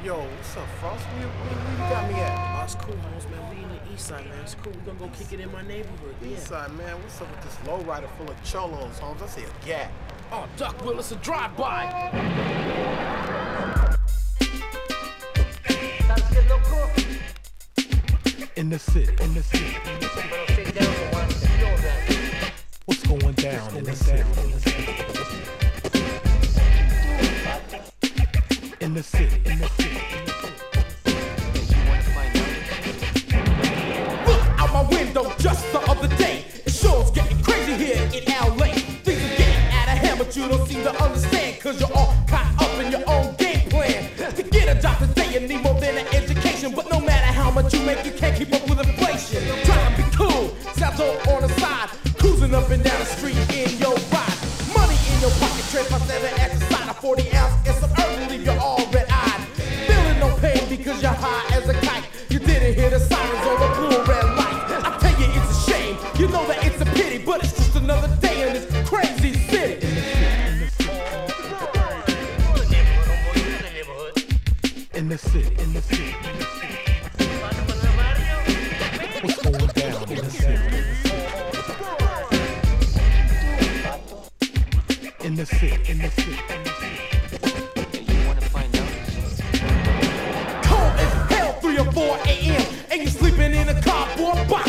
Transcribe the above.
Yo, what's up, Frost? Where you got me at? Oh, it's cool, homes, man. We in the east side, man. It's cool. We gonna go kick it in my neighborhood. Yeah. East side, man. What's up with this lowrider full of cholos, Holmes? I see a gap. Oh, Duck Willis, a drive-by. In the city. What's going down in the city? In the city. Look out my window just the other day. It sure getting crazy here in LA. Things are getting out of hand, but you don't seem to understand. Cause you're all caught up in your own game plan. To get a job today, you need more than an education. But no matter how much you make, you can't keep up with inflation. Trying to be cool, sounds all on the side. Cruising up and down the street in your ride. Money in your pocket, trade by 7 at the side of 40 ounce. And some herb leave you all red-eyed. Feeling no pain because you're high as a kite. You didn't hear the sirens or the blue and red lights. I tell you it's a shame, you know that it's a pity. But it's just another day in this crazy city. In the city. What's going down in the city? In the city. Cold as hell, 3 or 4 a.m. And you sleeping in a cardboard box.